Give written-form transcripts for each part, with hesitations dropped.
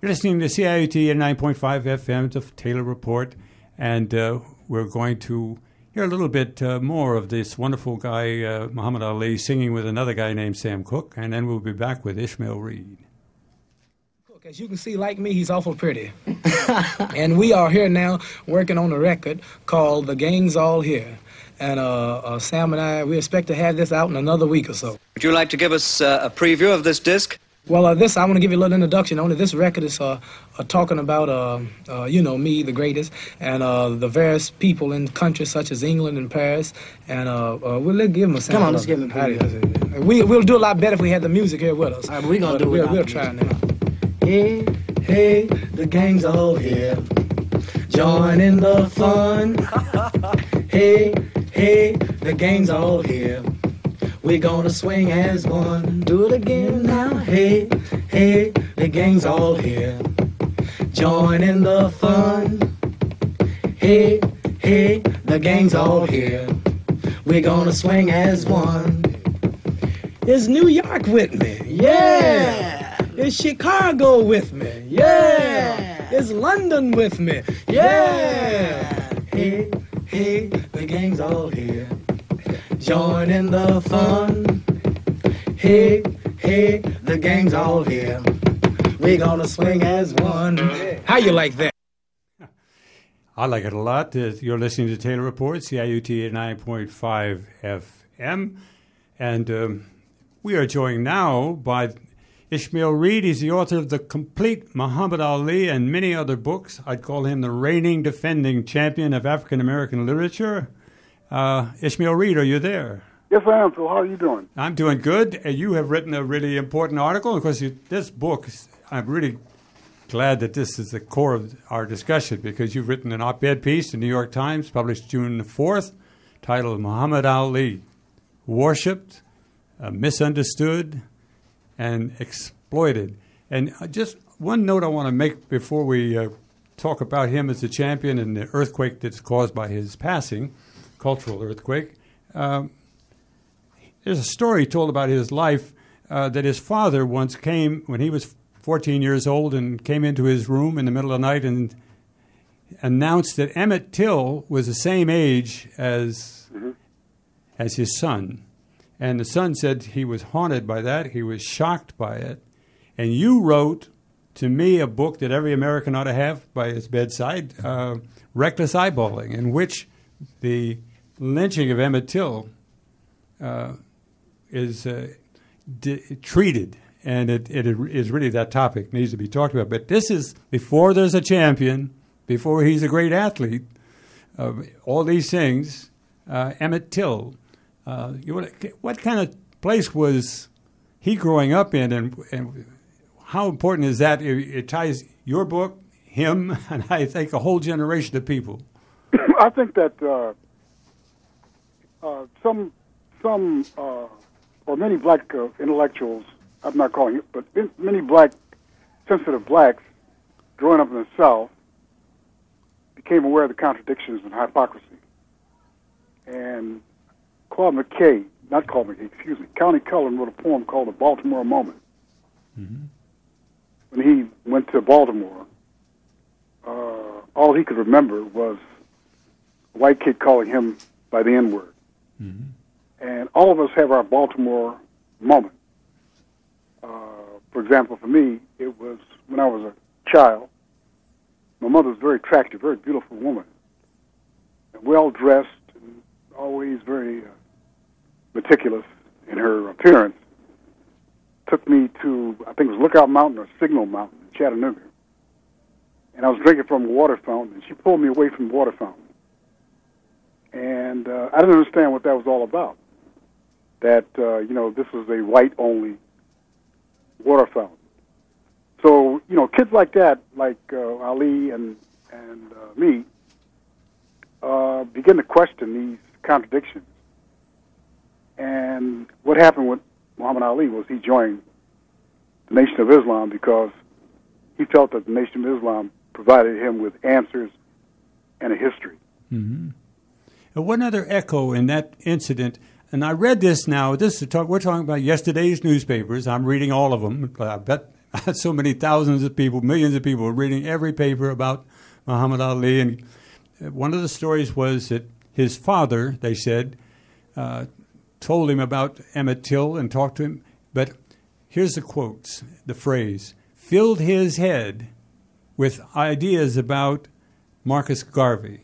You're listening to CIUT 89.5 FM, the Taylor Report, and we're going to hear a little bit more of this wonderful guy, Muhammad Ali, singing with another guy named Sam Cooke, and then we'll be back with Ishmael Reed. As you can see, like me, he's awful pretty. And we are here now working on a record called The Gang's All Here. And Sam and I, we expect to have this out in another week or so. Would you like to give us a preview of this disc? Well, I want to give you a little introduction on it. This record is talking about, me, the greatest, and the various people in countries such as England and Paris. And we'll give them a sample. Come on, let's give them a preview. We'll do a lot better if we had the music here with us. All right, we're going to do it. We'll try now. Hey, hey, the gang's all here. Join in the fun. Hey, hey, the gang's all here. We're gonna swing as one. Do it again now. Hey, hey, the gang's all here. Join in the fun. Hey, hey, the gang's all here. We're gonna swing as one. Is New York with me? Yeah. Is Chicago with me? Yeah. Is London with me? Yeah. Hey, hey, the gang's all here. Join in the fun. Hey, hey, the gang's all here. We're gonna swing as one. How you like that? I like it a lot. You're listening to Taylor Report, CIUT 89.5 FM. And we are joined now by Ishmael Reed. He's the author of The Complete Muhammad Ali and many other books. I'd call him the reigning defending champion of African-American literature. Ishmael Reed, are you there? Yes, I am, Phil. How are you doing? I'm doing good. You have written a really important article. Of course, this book, I'm really glad that this is the core of our discussion because you've written an op-ed piece in the New York Times, published June 4th, titled Muhammad Ali, Worshipped, Misunderstood, and Exploited. And just one note I want to make before we talk about him as a champion and the earthquake that's caused by his passing, cultural earthquake. There's a story told about his life that his father once came when he was 14 years old and came into his room in the middle of the night and announced that Emmett Till was the same age as his son. And the son said he was haunted by that. He was shocked by it. And you wrote to me a book that every American ought to have by his bedside, Reckless Eyeballing, in which the lynching of Emmett Till is treated, and it is really that topic needs to be talked about. But this is before there's a champion, before he's a great athlete, all these things. Emmett Till, what kind of place was he growing up in, and how important is that? It ties your book, him, and I think a whole generation of people. I think that or many black intellectuals, I'm not calling it, but many sensitive blacks growing up in the South became aware of the contradictions and hypocrisy. And County Cullen wrote a poem called The Baltimore Moment. Mm-hmm. When he went to Baltimore, all he could remember was a white kid calling him by the N-word. Mm-hmm. And all of us have our Baltimore moment. For example, for me, it was when I was a child. My mother was very attractive, very beautiful woman, and well-dressed, and always very meticulous in her appearance. Took me to, I think it was Lookout Mountain or Signal Mountain in Chattanooga. And I was drinking from a water fountain, and she pulled me away from the water fountain. And I didn't understand what that was all about. That, this was a white-only water fountain. So, kids like that, like Ali and me, begin to question these contradictions. And what happened with Muhammad Ali was he joined the Nation of Islam because he felt that the Nation of Islam provided him with answers and a history. Mm-hmm. One other echo in that incident, and I read this now. We're talking about yesterday's newspapers. I'm reading all of them. I bet so many thousands of people, millions of people reading every paper about Muhammad Ali. And one of the stories was that his father, they said, told him about Emmett Till and talked to him. But here's the quotes, the phrase, filled his head with ideas about Marcus Garvey.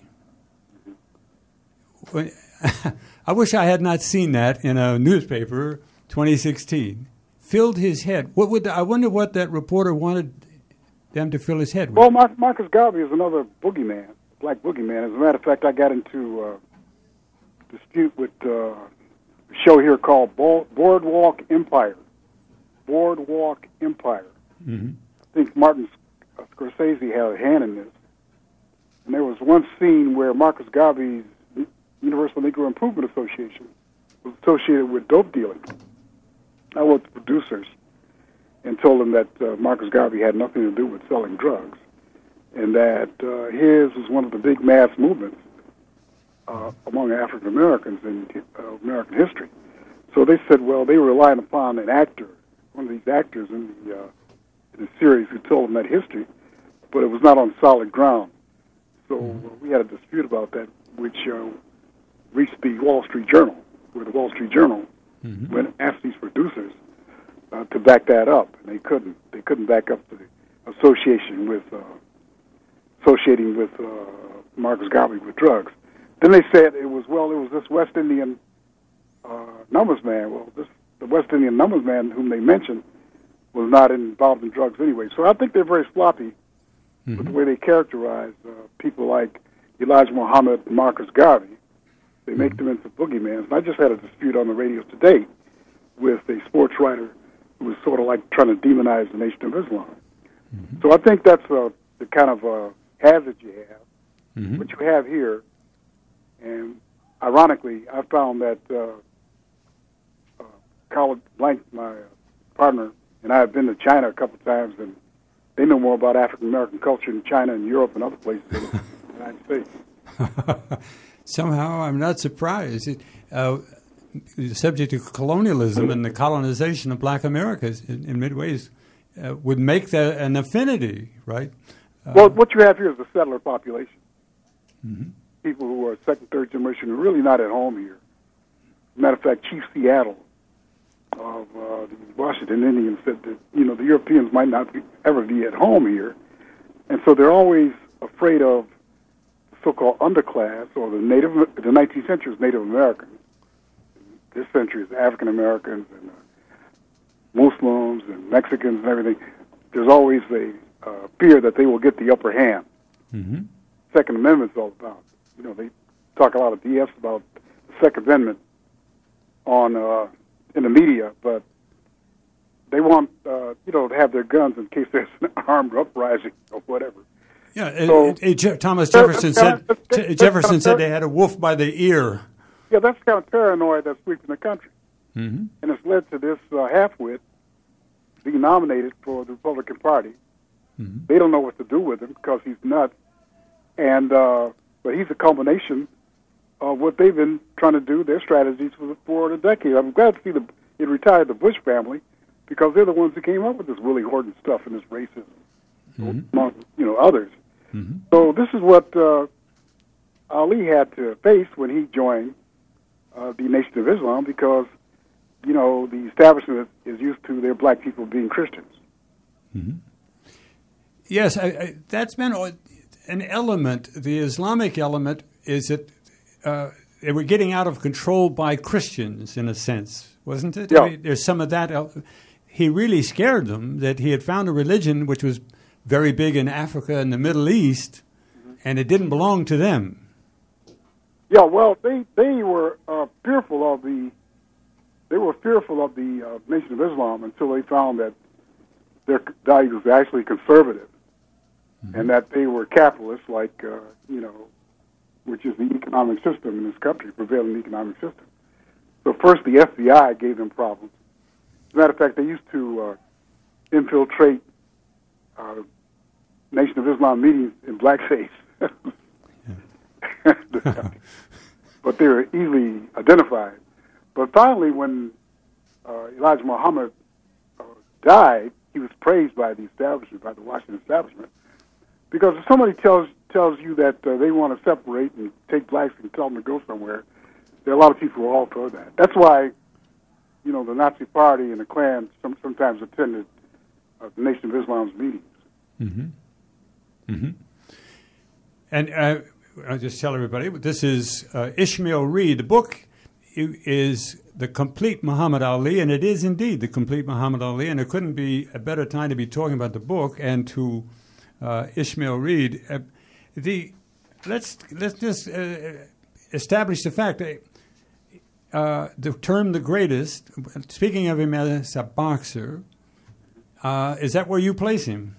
I wish I had not seen that in a newspaper, 2016. Filled his head. I wonder what that reporter wanted them to fill his head with. Well, Marcus Garvey is another boogeyman, black boogeyman. As a matter of fact, I got into a dispute with a show here called Boardwalk Empire. Boardwalk Empire. Mm-hmm. I think Martin Scorsese had a hand in this. And there was one scene where Marcus Garvey's Universal Negro Improvement Association was associated with dope dealing. I wrote the producers and told them that Marcus Garvey had nothing to do with selling drugs, and that his was one of the big mass movements among African Americans in American history. So they said, well, they were relying upon an actor, one of these actors in the series who told them that history, but it was not on solid ground. So we had a dispute about that, which reached the Wall Street Journal, where the Wall Street Journal went and asked these producers to back that up, and they couldn't. They couldn't back up the associating with Marcus Garvey with drugs. Then they said it was this West Indian numbers man. Well, the West Indian numbers man whom they mentioned was not involved in drugs anyway. So I think they're very sloppy with the way they characterize people like Elijah Muhammad and Marcus Garvey. They make them into boogeymen. And I just had a dispute on the radio today with a sports writer who was sort of like trying to demonize the Nation of Islam. So I think that's the kind of hazard you have, what you have here. And ironically, I found that Colin Blank, my partner, and I have been to China a couple of times, and they know more about African American culture in China and Europe and other places in the United States. Somehow, I'm not surprised. The subject of colonialism and the colonization of black Americas in many ways would make that an affinity, right? Well, what you have here is the settler population. People who are second, third generation are really not at home here. Matter of fact, Chief Seattle of the Washington Indians said that, the Europeans might not ever be at home here. And so they're always afraid of the so-called underclass, or the 19th century is Native Americans. This century is African Americans and Muslims and Mexicans and everything. There's always a fear that they will get the upper hand. Second Amendment's all about. They talk a lot of BS about the Second Amendment in the media, but they want to have their guns in case there's an armed uprising or whatever. Yeah, so, Thomas Jefferson said they had a wolf by the ear. Yeah, that's the kind of paranoia that's sweeping the country. And it's led to this half-wit being nominated for the Republican Party. They don't know what to do with him because he's nuts. And but he's a culmination of what they've been trying to do, their strategies for a decade. I'm glad to see it retired the Bush family, because they're the ones who came up with this Willie Horton stuff and this racism, among others. So this is what Ali had to face when he joined the Nation of Islam, because the establishment is used to their black people being Christians. Yes, that's been an element. The Islamic element is that they were getting out of control by Christians, in a sense, wasn't it? Yeah. I mean, there's some of that. He really scared them that he had found a religion which was very big in Africa and the Middle East, and it didn't belong to them. Yeah, well, they were fearful of the Nation of Islam until they found that their values were actually conservative, and that they were capitalists, like which is the economic system in this country, prevailing economic system. So first, the FBI gave them problems. As a matter of fact, they used to infiltrate Nation of Islam meetings in blackface. But they were easily identified. But finally, when Elijah Muhammad died, he was praised by the establishment, by the Washington establishment, because if somebody tells you that they want to separate and take blacks and tell them to go somewhere, there are a lot of people who are all for that. That's why, you know, the Nazi Party and the Klan sometimes attended the Nation of Islam's meetings. Mm-hmm. Mm-hmm. And I'll just tell everybody, this is Ishmael Reed. The book is The Complete Muhammad Ali, and it is indeed The Complete Muhammad Ali, and there couldn't be a better time to be talking about the book and to Ishmael Reed. Let's just establish the fact that the term the greatest, speaking of him as a boxer, is that where you place him?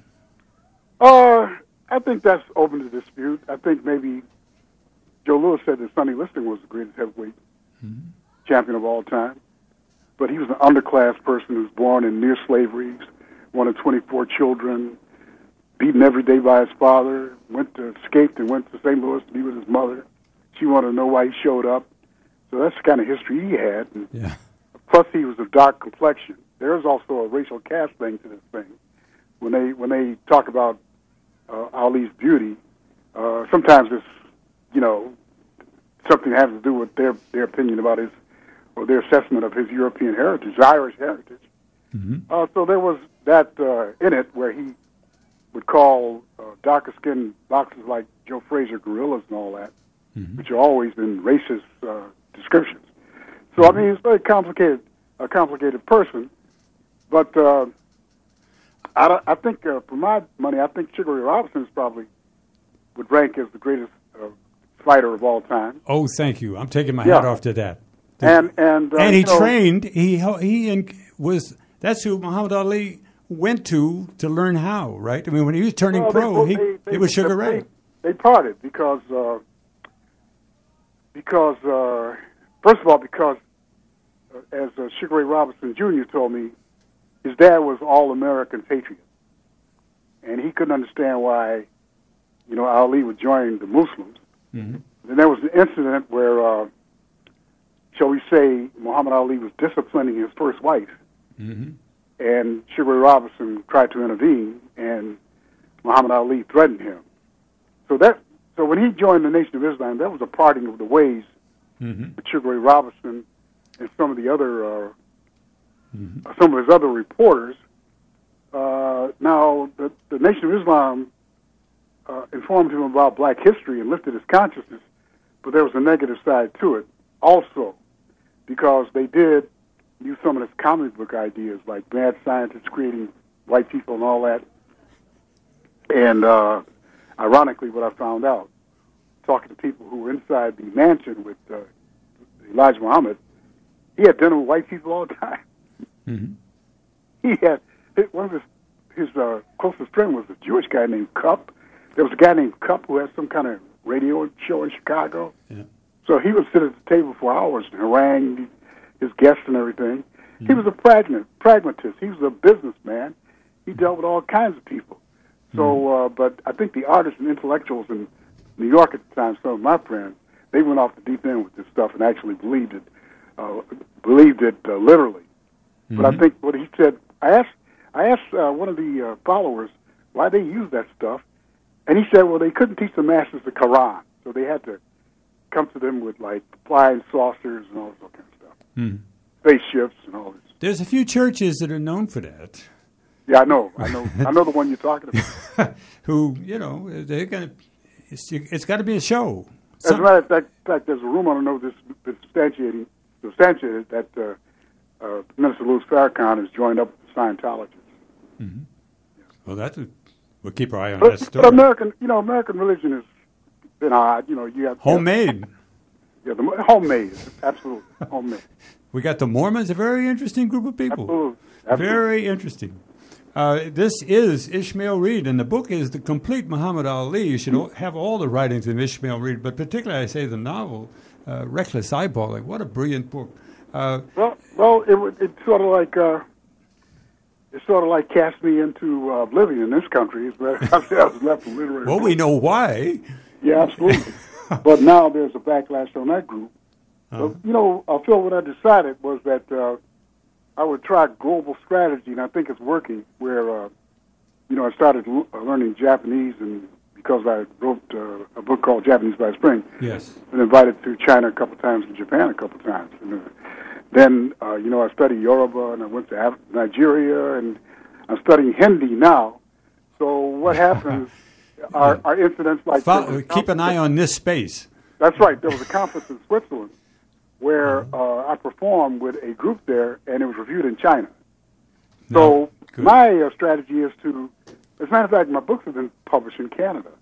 I think that's open to dispute. I think maybe Joe Louis said that Sonny Liston was the greatest heavyweight champion of all time. But he was an underclass person who was born in near slavery, one of 24 children, beaten every day by his father, escaped and went to St. Louis to be with his mother. She wanted to know why he showed up. So that's the kind of history he had. And yeah. Plus, he was of dark complexion. There is also a racial caste thing to this thing. When they talk about Ali's beauty, sometimes it's, you know, something has to do with their opinion about his, or their assessment of his European heritage, Irish heritage. Mm-hmm. So there was that in it where he would call darker-skinned boxers like Joe Frazier gorillas and all that, which are always in racist descriptions. So I mean, he's a complicated person. But I think, for my money, I think Sugar Ray Robinson probably would rank as the greatest fighter of all time. Oh, thank you. I'm taking my hat off to that. And he trained. He was. That's who Muhammad Ali went to learn how. Right. I mean, when he was turning pro, it was Sugar Ray. They parted because first of all, because as Sugar Ray Robinson Jr. told me, his dad was all-American patriot, and he couldn't understand why, you know, Ali would join the Muslims. Mm-hmm. And there was an incident where, shall we say, Muhammad Ali was disciplining his first wife, and Sugar Ray Robinson tried to intervene, and Muhammad Ali threatened him. So when he joined the Nation of Islam, that was a parting of the ways with Sugar Ray Robinson and some of the other. Some of his other reporters. Now, the Nation of Islam informed him about black history and lifted his consciousness, but there was a negative side to it also, because they did use some of his comic book ideas, like mad scientists creating white people and all that. And ironically, what I found out, talking to people who were inside the mansion with Elijah Muhammad, he had dinner with white people all the time. He had one of his closest friend was a Jewish guy named Cup. There was a guy named Cup who had some kind of radio show in Chicago. Yeah. So he would sit at the table for hours and harangue his guests and everything. He was a pragmatist. He was a businessman. He dealt with all kinds of people. So, but I think the artists and intellectuals in New York at the time, some of my friends, they went off the deep end with this stuff and actually believed it literally. But I think what he said, I asked one of the followers why they used that stuff, and he said, well, they couldn't teach the masses the Quran, so they had to come to them with, like, flying saucers and all this kind of stuff, spaceships and all this. There's a few churches that are known for that. Yeah, I know the one you're talking about. Who, you know, they're gonna. It's got to be a show. As a matter of fact, there's a rumor, I don't know if this is substantiated that Minister Louis Farrakhan has joined up with the Scientologists. Well, we'll keep our eye on that story. But American religion has been odd. You know, you have homemade. Homemade, absolutely homemade. We got the Mormons, a very interesting group of people. Absolutely. Very interesting. This is Ishmael Reed, and the book is The Complete Muhammad Ali. You should have all the writings of Ishmael Reed, but particularly, I say, the novel, Reckless Eyeballing. What a brilliant book. Well, it's sort of like cast me into oblivion in this country. I was left with literary. Well, we know why. Yeah, absolutely. But now there's a backlash on that group. So, you know, Phil, what I decided was that I would try global strategy, and I think it's working. Where I started learning Japanese, and because I wrote a book called Japanese by Spring. Yes. Been invited to China a couple times and Japan a couple times. And, then I studied Yoruba, and I went to Nigeria, and I'm studying Hindi now. So what happens are incidents like keep an eye on this space. That's right. There was a conference in Switzerland where I performed with a group there, and it was reviewed in China. So my strategy is to, as a matter of fact, my books have been published in Canada.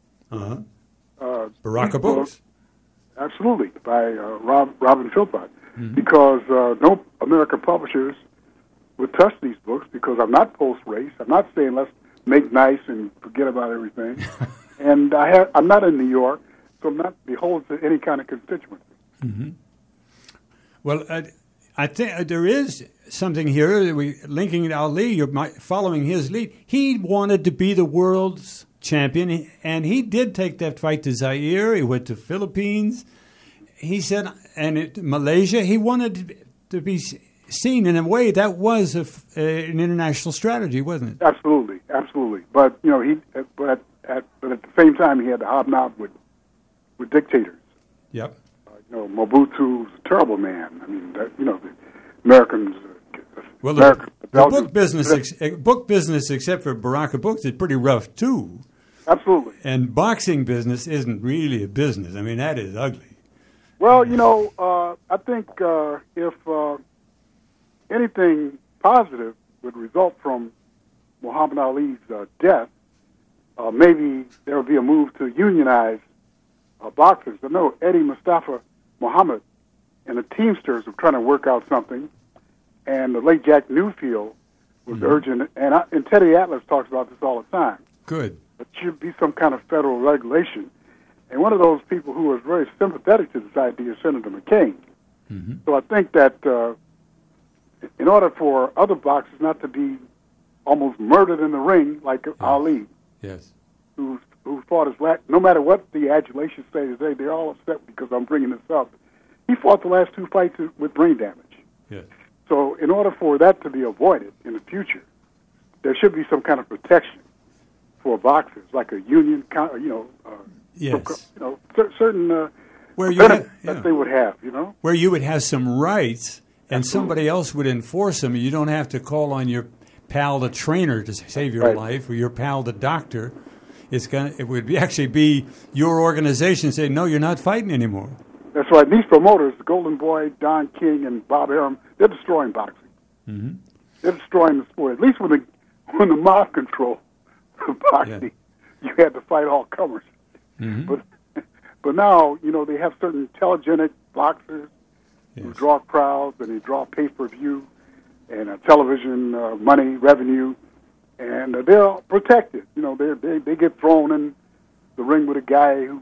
Baraka Books. Absolutely, by Robin Philpott. Because no American publishers would touch these books because I'm not post-race. I'm not saying let's make nice and forget about everything. And I'm not in New York, so I'm not beholden to any kind of constituency. Mm-hmm. Well, I think there is something here. Linking Ali, you're following his lead. He wanted to be the world's champion, and he did take that fight to Zaire. He went to Philippines. He said, Malaysia, he wanted to be seen in a way that was an international strategy, wasn't it? Absolutely, absolutely. But but at the same time, he had to hobnob with dictators. Yep. Mobutu was a terrible man. I mean, the Americans. Well, the book business, except for Baraka Books, is pretty rough too. Absolutely. And boxing business isn't really a business. I mean, that is ugly. Well, I think if anything positive would result from Muhammad Ali's death, maybe there would be a move to unionize boxers. I know Eddie Mustafa Muhammad and the Teamsters were trying to work out something, and the late Jack Newfield was urging it, and Teddy Atlas talks about this all the time. Good. There should be some kind of federal regulation. And one of those people who was very sympathetic to this idea is Senator McCain. Mm-hmm. So I think that in order for other boxers not to be almost murdered in the ring like Ali, yes, who fought his last, no matter what the adulation say today, they're all upset because I'm bringing this up. He fought the last two fights with brain damage. Yes. So in order for that to be avoided in the future, there should be some kind of protection for boxers, like a union, yes. Certain where that they would have, where you would have some rights, and somebody else would enforce them. You don't have to call on your pal, the trainer, to save your life, or your pal, the doctor. It would actually be your organization saying, "No, you're not fighting anymore." That's right. These promoters, the Golden Boy, Don King, and Bob Arum, they're destroying boxing. Mm-hmm. They're destroying the sport. At least when the mob control boxing, you had to fight all comers. Mm-hmm. But now, they have certain intelligent boxers who draw crowds, and they draw pay-per-view and television money, revenue, and they're protected. They get thrown in the ring with a guy who,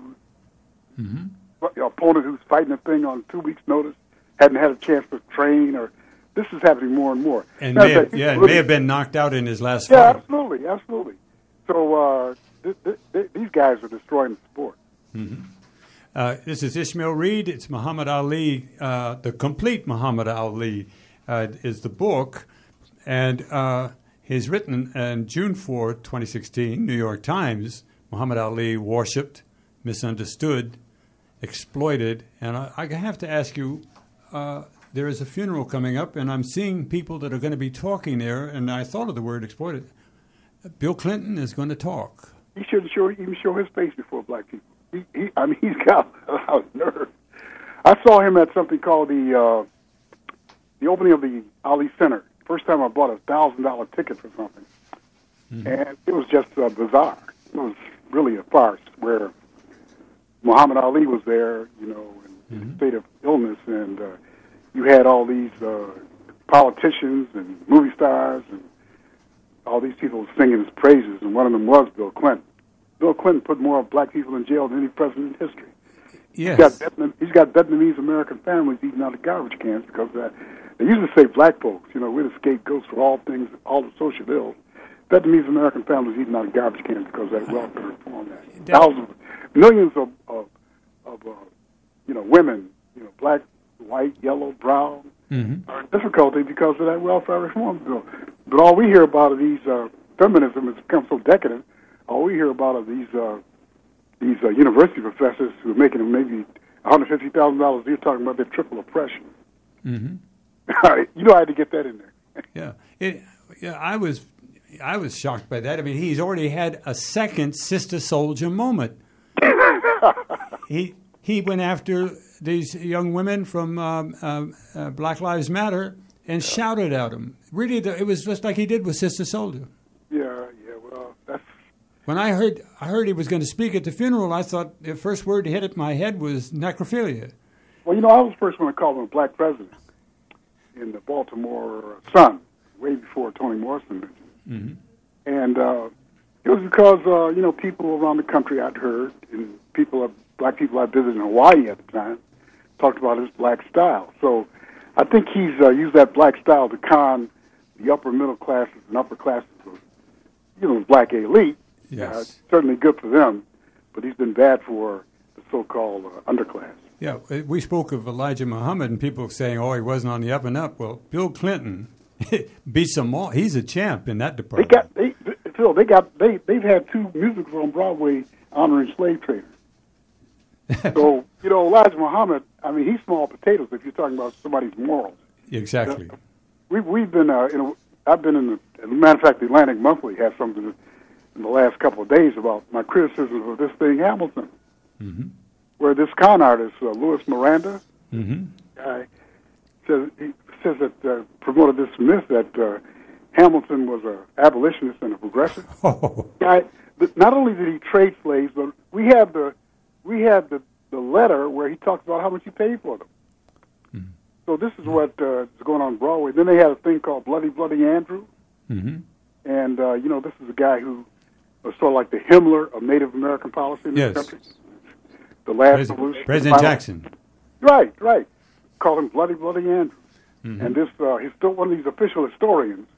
opponent who's fighting a thing on 2 weeks' notice, hadn't had a chance to train, or this is happening more and more. And may have been knocked out in his last fight. Yeah, absolutely. So these guys are destroying the sport. Mm-hmm. This is Ishmael Reed. It's Muhammad Ali. The Complete Muhammad Ali is the book. And he's written in June 4, 2016, New York Times, Muhammad Ali worshipped, misunderstood, exploited. And I have to ask you, there is a funeral coming up, and I'm seeing people that are going to be talking there, and I thought of the word exploited. Bill Clinton is going to talk. He shouldn't even show his face before black people. He's got a lot of nerve. I saw him at something called the opening of the Ali Center. First time I bought a $1,000 ticket for something, and it was just bizarre. It was really a farce where Muhammad Ali was there, in a state of illness, and you had all these politicians and movie stars and all these people singing his praises, and one of them was Bill Clinton. Bill Clinton put more black people in jail than any president in history. Yes. He's got Vietnamese American families eating out of garbage cans because they used to say black folks, we're the scapegoats for all things, all the social ills. Vietnamese American families eating out of garbage cans because of that welfare reform act. Thousands, millions of women, black, white, yellow, brown, are in difficulty because of that welfare reform bill. But all we hear about are these feminism has become so decadent. All we hear about are these university professors who are making maybe $150,000 a year talking about their triple oppression. You know, I had to get that in there. I was shocked by that. I mean, he's already had a second Sister Soldier moment. He went after these young women from Black Lives Matter and shouted at them. Really, it was just like he did with Sister Soldier. Well, that's... When I heard he was going to speak at the funeral, I thought the first word that hit my head was necrophilia. Well, you know, I was the first one to call him a black president in the Baltimore Sun, way before Toni Morrison mentioned. And it was because, you know, people around the country I'd heard, and black people I visited in Hawaii at the time, talked about his black style. So I think he's used that black style to con the upper middle classes and upper classes of, you know, the black elite. Yes. Certainly good for them, but he's been bad for the so-called underclass. Yeah, we spoke of Elijah Muhammad and people saying, "Oh, he wasn't on the up and up." Well, Bill Clinton beats them all. He's a champ in that department. They've had two musicals on Broadway honoring slave traders. So, you know, Elijah Muhammad, I mean, he's small potatoes if you're talking about somebody's morals. Exactly. We've been I've been in as a matter of fact, the Atlantic Monthly has something in the last couple of days about my criticism of this thing, Hamilton, where this con artist, Louis Miranda, guy, says that promoted this myth that Hamilton was an abolitionist and a progressive. Guy, but not only did he trade slaves, but we had the letter where he talks about how much he paid for them. So this is what is going on Broadway. Then they had a thing called Bloody Bloody Andrew, and you know, this is a guy who was sort of like the Himmler of Native American policy in this country. The last revolution, President Jackson. Right. Called him Bloody Bloody Andrew, and this he's still one of these official historians,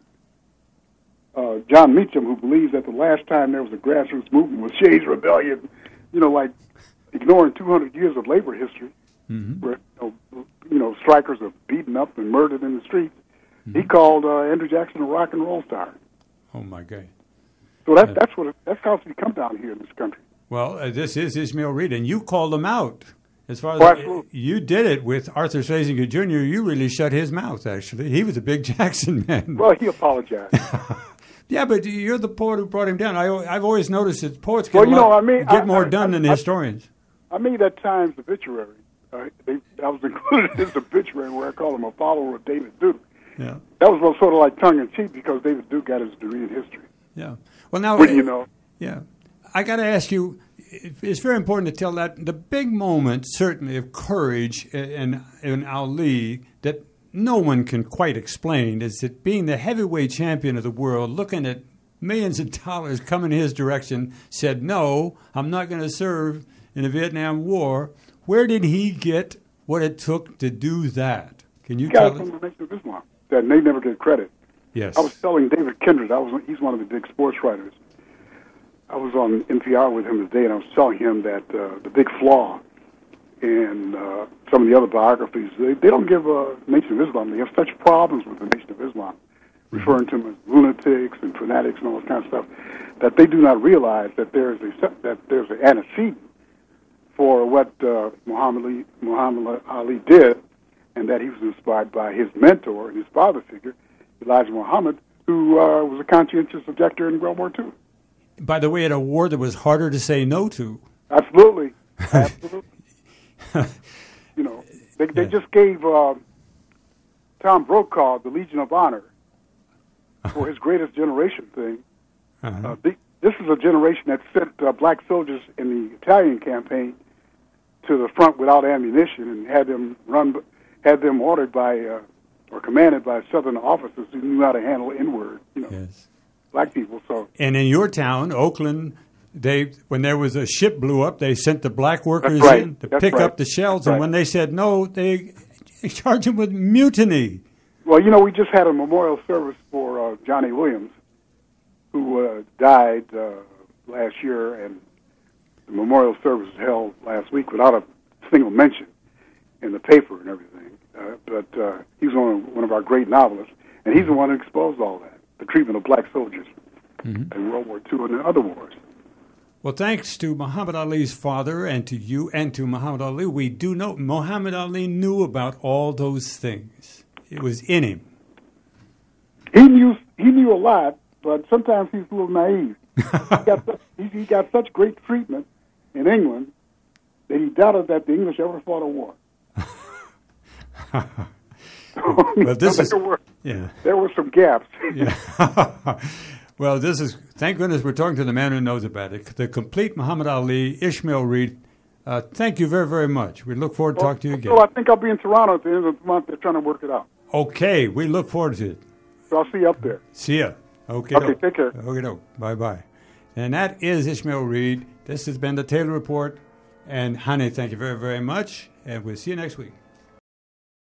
John Meacham, who believes that the last time there was a grassroots movement was Shays' Rebellion. You know, like ignoring 200 years of labor history, where you know strikers are beaten up and murdered in the streets. He called Andrew Jackson a rock and roll star. Oh my God! So that's how it's become down here in this country. Well, this is Ishmael Reed, and you called him out. As far as you did it with Arthur Schlesinger Jr., you really shut his mouth. Actually, he was a big Jackson man. Well, he apologized. Yeah, but you're the poet who brought him down. I've always noticed that poets get more done than historians. I made that Times obituary. I was included in his obituary where I called him a follower of David Duke. Yeah, that was sort of like tongue in cheek because David Duke got his degree in history. Yeah. Well, now you know. Yeah, I got to ask you. It's very important to tell that the big moment, certainly, of courage in Ali that no one can quite explain is that being the heavyweight champion of the world, looking at millions of dollars coming his direction, said, "No, I'm not going to serve in the Vietnam War." Where did he get what it took to do that? Can you tell us? From the Nation of Islam. That they never get credit. Yes. I was telling David Kindred, he's one of the big sports writers. I was on NPR with him today, and I was telling him that the big flaw in some of the other biographies, they don't give Nation of Islam. They have such problems with the Nation of Islam, referring to them as lunatics and fanatics and all this kind of stuff, that they do not realize that there's an antecedent for what Muhammad Ali did, and that he was inspired by his mentor and his father figure, Elijah Muhammad, who was a conscientious objector in World War II. By the way, at a war that was harder to say no to. Absolutely. You know, they just gave Tom Brokaw the Legion of Honor for his Greatest Generation thing. This is a generation that sent black soldiers in the Italian campaign to the front without ammunition and had them ordered by or commanded by Southern officers who knew how to handle N-word. You know. Yes. Black people. So, and in your town, Oakland, when there was a ship blew up, they sent the black workers in to pick up the shells, and when they said no, they charged them with mutiny. Well, you know, we just had a memorial service for Johnny Williams, who died last year, and the memorial service was held last week without a single mention in the paper and everything. but he's one of our great novelists, and he's the one who exposed all that, the treatment of black soldiers in World War II and in other wars. Well, thanks to Muhammad Ali's father and to you and to Muhammad Ali, we do know Muhammad Ali knew about all those things. It was in him. He knew a lot, but sometimes he's a little naive. he got such great treatment in England that he doubted that the English ever fought a war. Well, there were some gaps. Yeah. Well, thank goodness we're talking to the man who knows about it. The complete Muhammad Ali, Ishmael Reed. Thank you very, very much. We look forward to talking to you again. So I think I'll be in Toronto at the end of the month. They're trying to work it out. Okay, we look forward to it. So I'll see you up there. See ya. Okay, take care. Okay, bye-bye. And that is Ishmael Reed. This has been the Taylor Report. And, honey, thank you very, very much. And we'll see you next week.